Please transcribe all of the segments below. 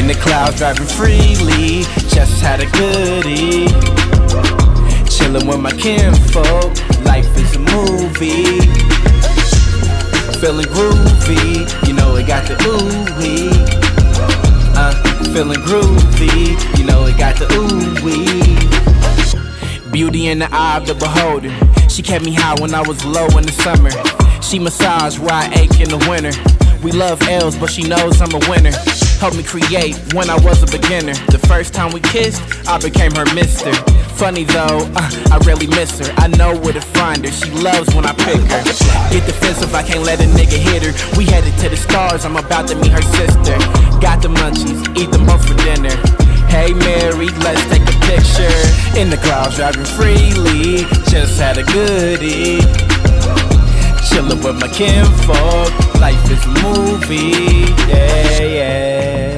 the clouds driving freely, just had a goodie. Chillin' with my kinfolk, life is a movie. Feeling groovy, you know it got the ooh-wee. Feeling groovy, you know it got the ooh-wee. Beauty in the eye of the beholder. She kept me high when I was low in the summer. She massaged where I ache in the winter. We love L's, but she knows I'm a winner. Helped me create when I was a beginner. The first time we kissed, I became her mister. Funny though, I really miss her. I know where to find her, she loves when I pick her. Get defensive, I can't let a nigga hit her. We headed to the stars, I'm about to meet her sister. Got the munchies, eat them both for dinner. Hey Mary, let's take a picture. In the clouds driving freely, just had a goodie. Chillin' with my kinfolk, life is a movie, yeah, yeah.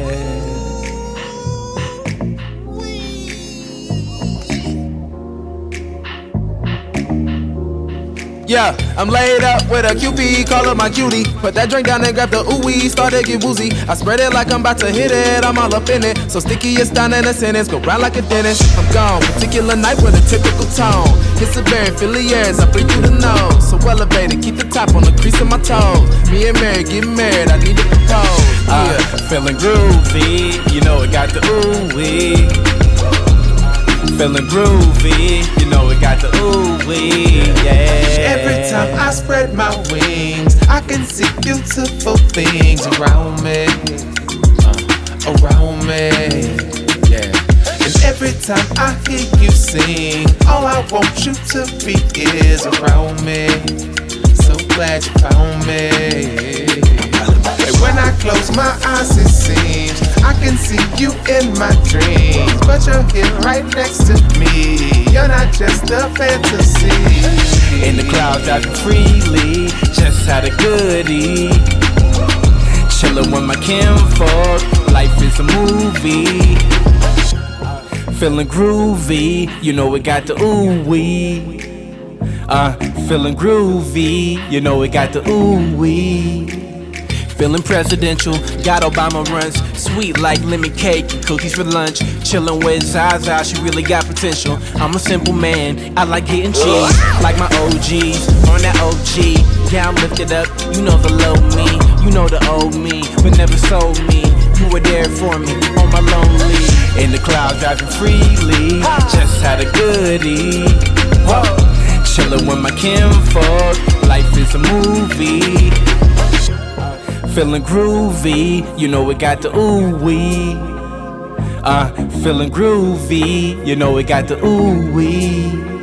Yeah, I'm laid up with a QP, call her my cutie. Put that drink down and grab the ooh-wee, start to get woozy. I spread it like I'm about to hit it, I'm all up in it. So sticky it's down in a sentence, go round like a dentist. I'm gone, particular night with a typical tone. It's a very Philly-airs, I breathe through the nose. So elevated, keep the top on the crease of my toes. Me and Mary getting married, I need to propose. Feeling groovy, you know it got the ooh-wee. Feeling groovy, you know it got the ooh-wee, yeah. Every time I spread my wings, I can see beautiful things around me, yeah. And every time I hear you sing, all I want you to be is around me. So glad you found me. And when I close my eyes, it seems I can see you in my dreams, but you're here right next to me. You're not just a fantasy. In the clouds driving freely, just had a goodie. Chillin' with my kinfolk, life is a movie. Feeling groovy, you know it got the ooh-wee. Feeling groovy, you know it got the ooh-wee. Feeling presidential, got Obama runs, sweet like lemon cake and cookies for lunch. Chillin' with Zaza, she really got potential. I'm a simple man, I like getting cheese, like my OGs, on that OG. Yeah, I'm lifted up, you know the low me, you know the old me, but never sold me. You were there for me, on my lonely. In the clouds driving freely, just had a goodie. Chillin' with my kinfolk, life is a movie. Feeling groovy, you know it got the ooh-wee. Feeling groovy, you know it got the ooh-wee.